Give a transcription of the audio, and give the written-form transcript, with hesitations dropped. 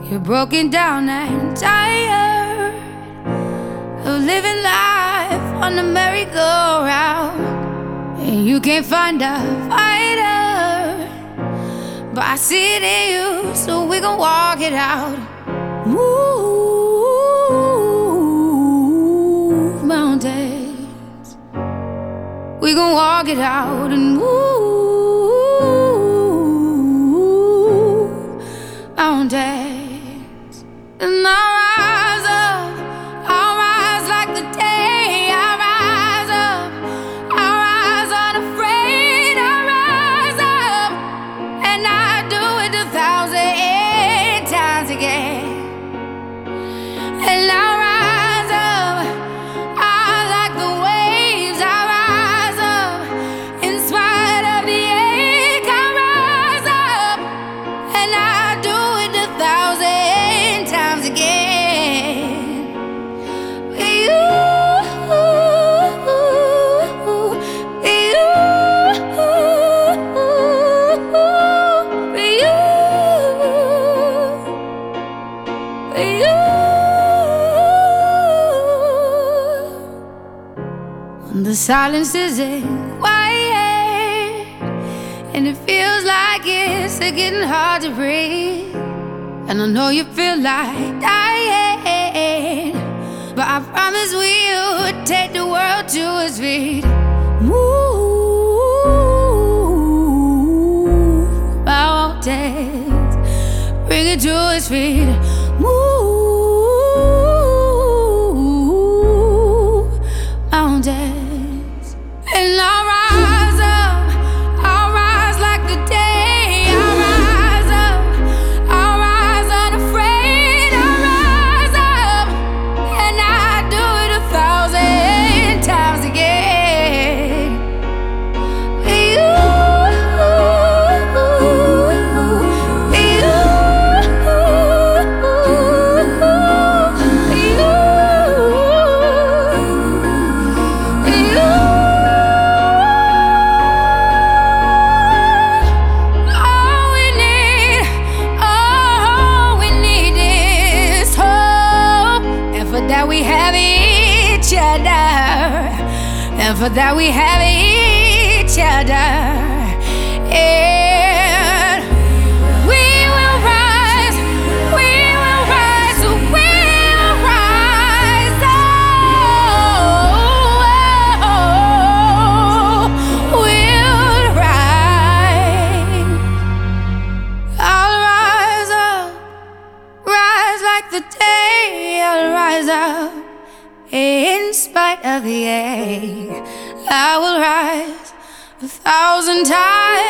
You're broken down and tired of living life on the merry-go-round, and you can't find a fighter, but I see it in you, so we gon' walk it out. Move mountains, we gon' walk it out and move mountains. And I'll rise like the day. I'll rise up, I'll rise unafraid. I'll rise up, and I'll do it 1,000 times again. And I'll rise up, I like the waves. I'll rise up, in spite of the ache. I'll rise up, and I'll do it 1,000 times again. The silence isn't quiet, and it feels like it's getting hard to breathe. And I know you feel like dying, but I promise we'll take the world to its feet. Move mountains, bring it to its feet. Move mountains. And I'll rise up, I'll rise like the day. I'll rise up, I'll rise unafraid. I'll rise up, and I'll do it 1,000 times again. That we have each other, and for that we have each other, and we will rise, we will rise, we will rise, we'll rise. I'll rise up, rise like the day. I'll rise up, in spite of the ache. I will rise 1,000 times.